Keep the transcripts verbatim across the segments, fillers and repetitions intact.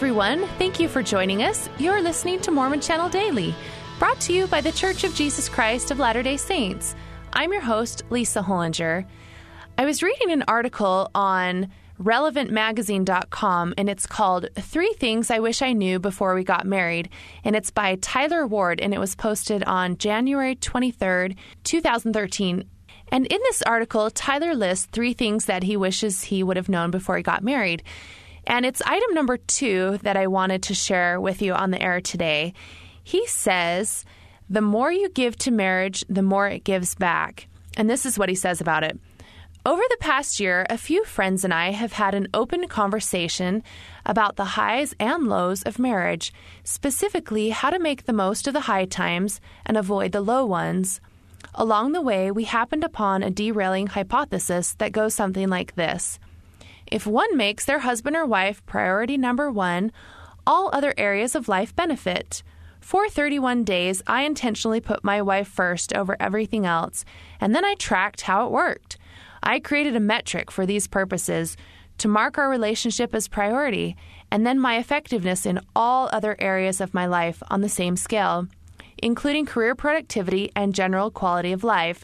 everyone. Thank you for joining us. You're listening to Mormon Channel Daily, brought to you by the Church of Jesus Christ of Latter-day Saints. I'm your host, Lisa Hollinger. I was reading an article on relevant magazine dot com, and it's called Three Things I Wish I Knew Before We Got Married, and it's by Tyler Ward, and it was posted on January twenty-third, twenty thirteen. And in this article, Tyler lists three things that he wishes he would have known before he got married. And it's item number two that I wanted to share with you on the air today. He says, the more you give to marriage, the more it gives back. And this is what he says about it. Over the past year, a few friends and I have had an open conversation about the highs and lows of marriage, specifically how to make the most of the high times and avoid the low ones. Along the way, we happened upon a derailing hypothesis that goes something like this. If one makes their husband or wife priority number one, all other areas of life benefit. For thirty-one days, I intentionally put my wife first over everything else, and then I tracked how it worked. I created a metric for these purposes to mark our relationship as priority, and then my effectiveness in all other areas of my life on the same scale, including career productivity and general quality of life.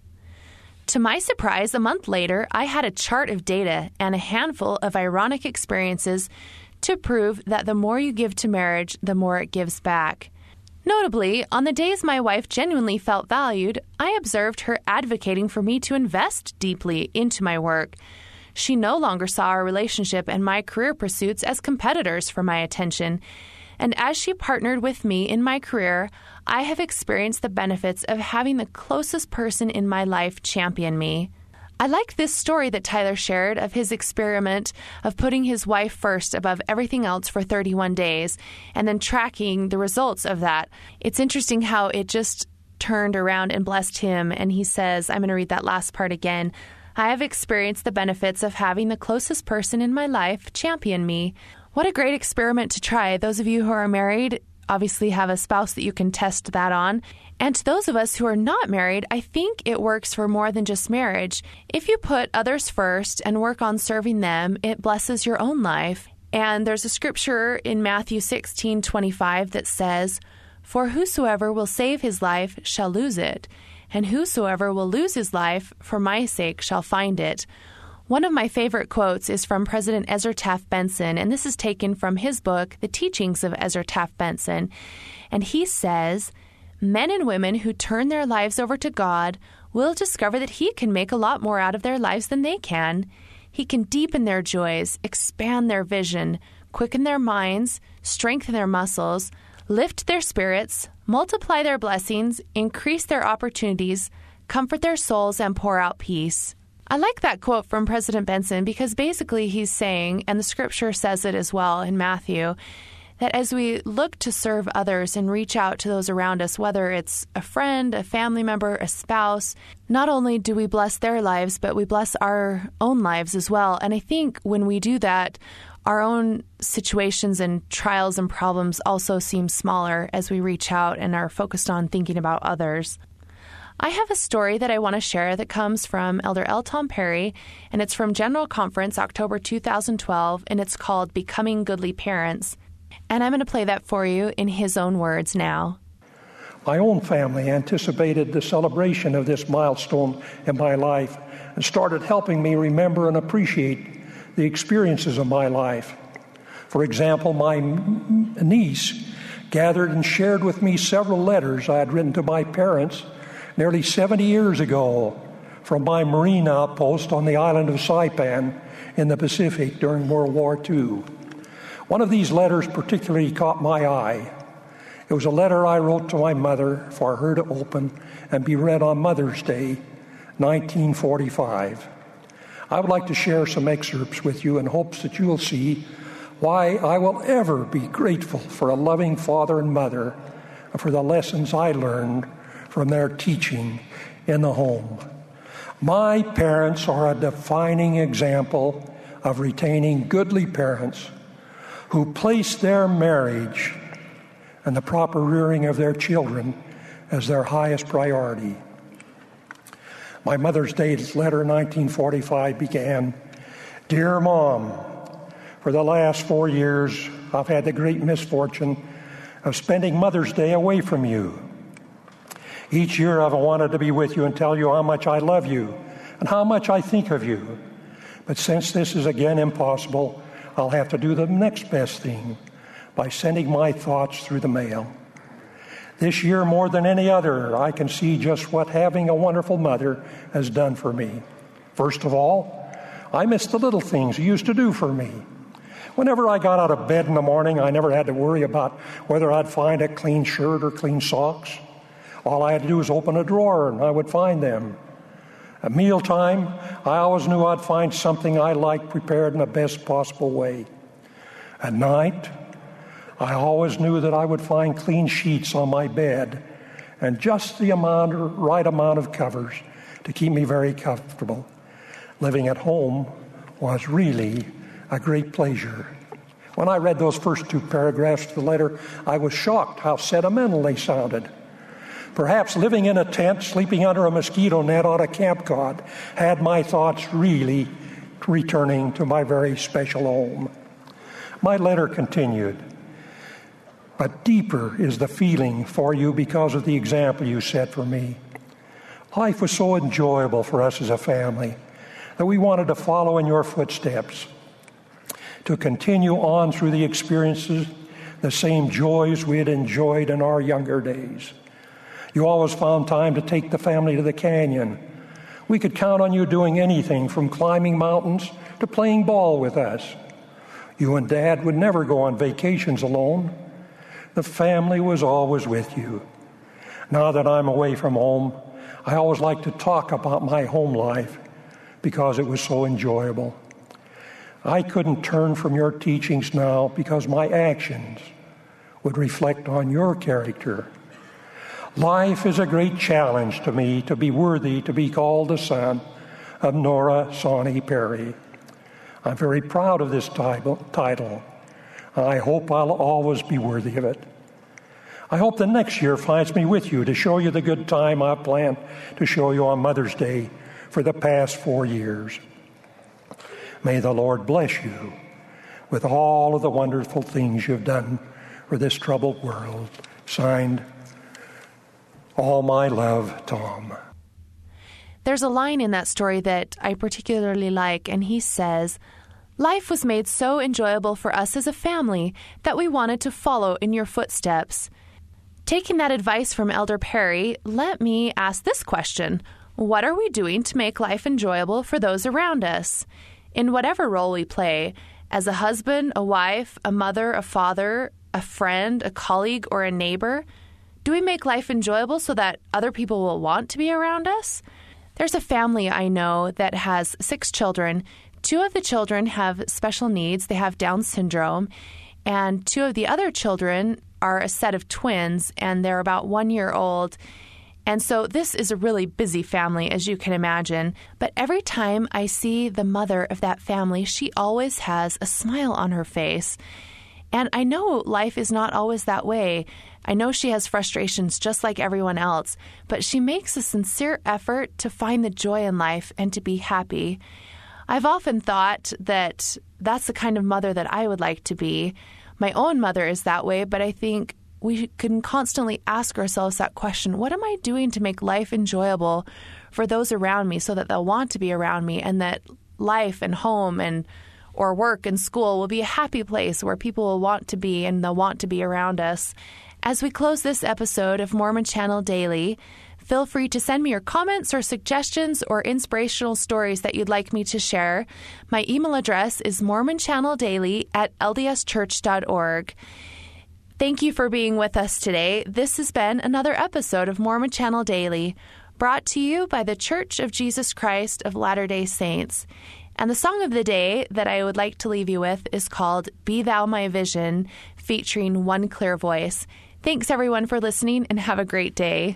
To my surprise, a month later, I had a chart of data and a handful of ironic experiences to prove that the more you give to marriage, the more it gives back. Notably, on the days my wife genuinely felt valued, I observed her advocating for me to invest deeply into my work. She no longer saw our relationship and my career pursuits as competitors for my attention. And as she partnered with me in my career, I have experienced the benefits of having the closest person in my life champion me. I like this story that Tyler shared of his experiment of putting his wife first above everything else for thirty-one days and then tracking the results of that. It's interesting how it just turned around and blessed him. And he says, I'm going to read that last part again. I have experienced the benefits of having the closest person in my life champion me. What a great experiment to try. Those of you who are married obviously have a spouse that you can test that on. And to those of us who are not married, I think it works for more than just marriage. If you put others first and work on serving them, it blesses your own life. And there's a scripture in Matthew sixteen twenty-five that says, For whosoever will save his life shall lose it, and whosoever will lose his life for my sake shall find it. One of my favorite quotes is from President Ezra Taft Benson, and this is taken from his book, The Teachings of Ezra Taft Benson. And he says, men and women who turn their lives over to God will discover that He can make a lot more out of their lives than they can. He can deepen their joys, expand their vision, quicken their minds, strengthen their muscles, lift their spirits, multiply their blessings, increase their opportunities, comfort their souls, and pour out peace. I like that quote from President Benson because basically he's saying, and the scripture says it as well in Matthew, that as we look to serve others and reach out to those around us, whether it's a friend, a family member, a spouse, not only do we bless their lives, but we bless our own lives as well. And I think when we do that, our own situations and trials and problems also seem smaller as we reach out and are focused on thinking about others. I have a story that I want to share that comes from Elder L. Tom Perry, and it's from General Conference, October two thousand twelve, and it's called Becoming Goodly Parents. And I'm going to play that for you in his own words now. My own family anticipated the celebration of this milestone in my life and started helping me remember and appreciate the experiences of my life. For example, my niece gathered and shared with me several letters I had written to my parents nearly seventy years ago from my Marine outpost on the island of Saipan in the Pacific during World War Two. One of these letters particularly caught my eye. It was a letter I wrote to my mother for her to open and be read on Mother's Day, nineteen forty-five. I would like to share some excerpts with you in hopes that you will see why I will ever be grateful for a loving father and mother and for the lessons I learned from their teaching in the home. My parents are a defining example of retaining goodly parents who place their marriage and the proper rearing of their children as their highest priority. My Mother's Day letter, nineteen forty-five, began, Dear Mom, for the last four years, I've had the great misfortune of spending Mother's Day away from you. Each year I've wanted to be with you and tell you how much I love you and how much I think of you. But since this is again impossible, I'll have to do the next best thing by sending my thoughts through the mail. This year, more than any other, I can see just what having a wonderful mother has done for me. First of all, I miss the little things you used to do for me. Whenever I got out of bed in the morning, I never had to worry about whether I'd find a clean shirt or clean socks. All I had to do was open a drawer and I would find them. At mealtime, I always knew I'd find something I liked prepared in the best possible way. At night, I always knew that I would find clean sheets on my bed and just the amount, right amount of covers to keep me very comfortable. Living at home was really a great pleasure. When I read those first two paragraphs of the letter, I was shocked how sentimental they sounded. Perhaps living in a tent, sleeping under a mosquito net on a camp cot, had my thoughts really returning to my very special home. My letter continued, but deeper is the feeling for you because of the example you set for me. Life was so enjoyable for us as a family that we wanted to follow in your footsteps, to continue on through the experiences, the same joys we had enjoyed in our younger days. You always found time to take the family to the canyon. We could count on you doing anything from climbing mountains to playing ball with us. You and Dad would never go on vacations alone. The family was always with you. Now that I'm away from home, I always like to talk about my home life because it was so enjoyable. I couldn't turn from your teachings now because my actions would reflect on your character. Life is a great challenge to me to be worthy to be called the son of Nora Sawney Perry. I'm very proud of this title, and I hope I'll always be worthy of it. I hope the next year finds me with you to show you the good time I've planned to show you on Mother's Day for the past four years. May the Lord bless you with all of the wonderful things you've done for this troubled world. Signed, all my love, Tom. There's a line in that story that I particularly like, and he says, "Life was made so enjoyable for us as a family that we wanted to follow in your footsteps." Taking that advice from Elder Perry, let me ask this question. What are we doing to make life enjoyable for those around us? In whatever role we play, as a husband, a wife, a mother, a father, a friend, a colleague, or a neighbor, do we make life enjoyable so that other people will want to be around us? There's a family I know that has six children. Two of the children have special needs. They have Down syndrome. And two of the other children are a set of twins, and they're about one year old. And so this is a really busy family, as you can imagine. But every time I see the mother of that family, she always has a smile on her face. And I know life is not always that way. I know she has frustrations just like everyone else, but she makes a sincere effort to find the joy in life and to be happy. I've often thought that that's the kind of mother that I would like to be. My own mother is that way, but I think we can constantly ask ourselves that question, what am I doing to make life enjoyable for those around me so that they'll want to be around me, and that life and home and or work and school will be a happy place where people will want to be and they'll want to be around us. As we close this episode of Mormon Channel Daily, feel free to send me your comments or suggestions or inspirational stories that you'd like me to share. My email address is mormon channel daily at l d s church dot org. Thank you for being with us today. This has been another episode of Mormon Channel Daily, brought to you by the Church of Jesus Christ of Latter-day Saints. And the song of the day that I would like to leave you with is called Be Thou My Vision, featuring One Clear Voice. Thanks, everyone, for listening, and have a great day.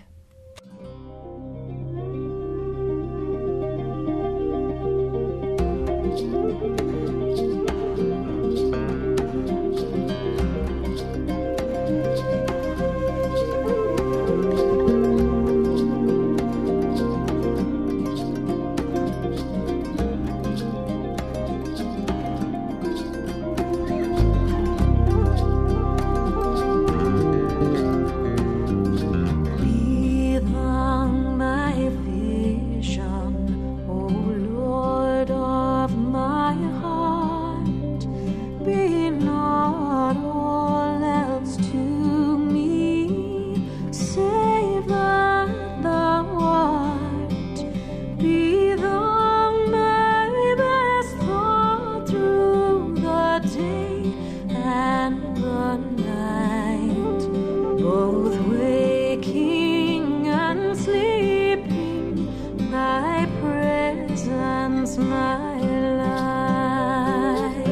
becomes my light.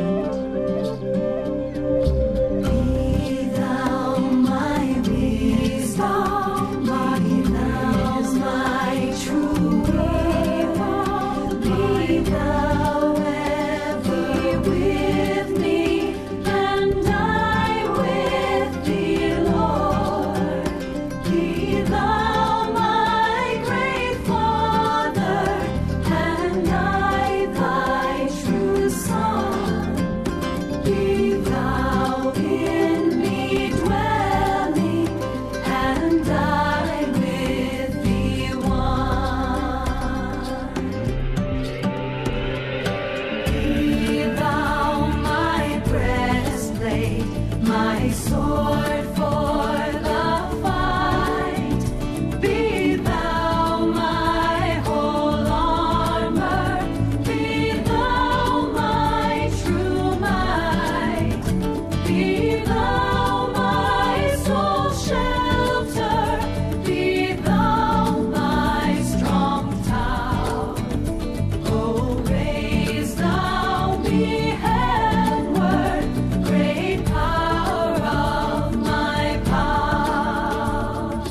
Be thou my wisdom, be thou my truth, be thou ever with me, and I with thee, Lord. Be thou my great Father, and I thy true Son. Be thou in me dwelling, and I with thee one. Be thou my breastplate, my sword for the fight. Be thou my whole armor, be thou my true might. Be thou my soul shelter, be thou my strong tower. Oh, raise thou me heavenward, great power of my power.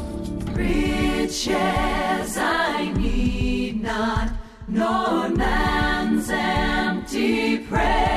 Riches I need not, nor man's empty praise.